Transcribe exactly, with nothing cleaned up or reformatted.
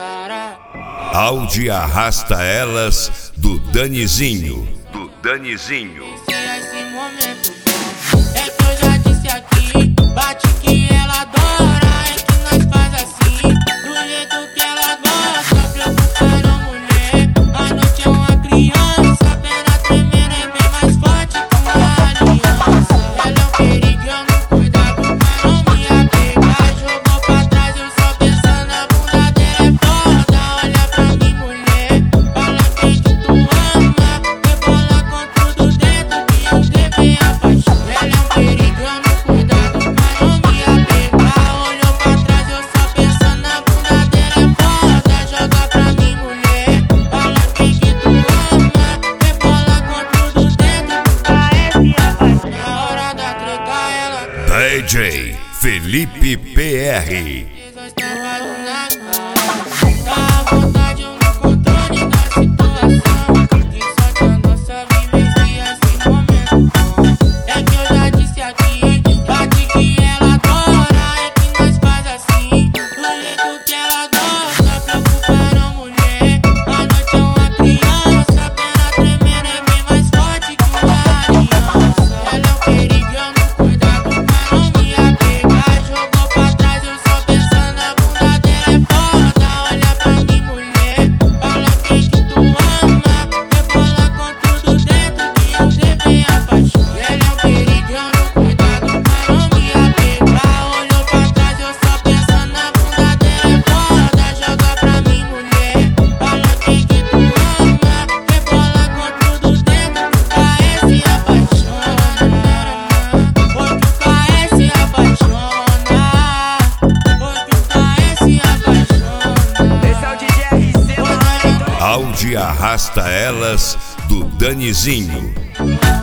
cara. Audi arrasta elas do Danizinho. Do Danizinho. Esse momento é que eu já disse aqui, bate que ela adora, é que nós faz assim, do jeito que ela gosta, preocupar a mulher. A noite é uma criança, a perna tremendo é bem mais forte que uma aliança. Ela é um perigo, eu não cuidado pra não me apegar. Jogou pra trás, eu só pensando, a bunda dela é foda. Olha pra mim, mulher, fala quem que tu ama, rebola com tudo dentro que eu devei a paixão. Ela é um perigo, eu não cuidado pra não me apegar. Olhou pra trás, eu só pensando, a bunda dela é foda. Joga pra mim, mulher, fala quem que tu ama, rebola com tudo dentro que parece a paixão. Na hora da treta, ela D J Felipe P R. dá à vontade, eu no controle da situação. E só que a nossa vivência esse momento bom. É que eu já disse aqui, bate que ela adora, é que nós faz assim, do jeito que ela gosta, preocupar a mulher. A noite é uma criança, a perna tremendo é bem mais forte que uma aliança. Ela é um perigo, eu não cuidado pra não me apegar. Jogou pra trás, eu só pensando, a bunda dela é foda. Olha pra mim, mulher, fala quem que tu ama, rebola com tudo dentro que eu devei a paixão. Ela é um perigo, eu não cuidado pra não me apegar. Olhou pra trás, eu só pensando, a bunda dela é foda. Joga pra mim, mulher, fala quem que tu ama, rebola com tudo dentro que parece apaixona. Foi que parece apaixona. Foi que parece apaixona. Esse é o D J R C, mano. Audi arrasta elas do Danizinho.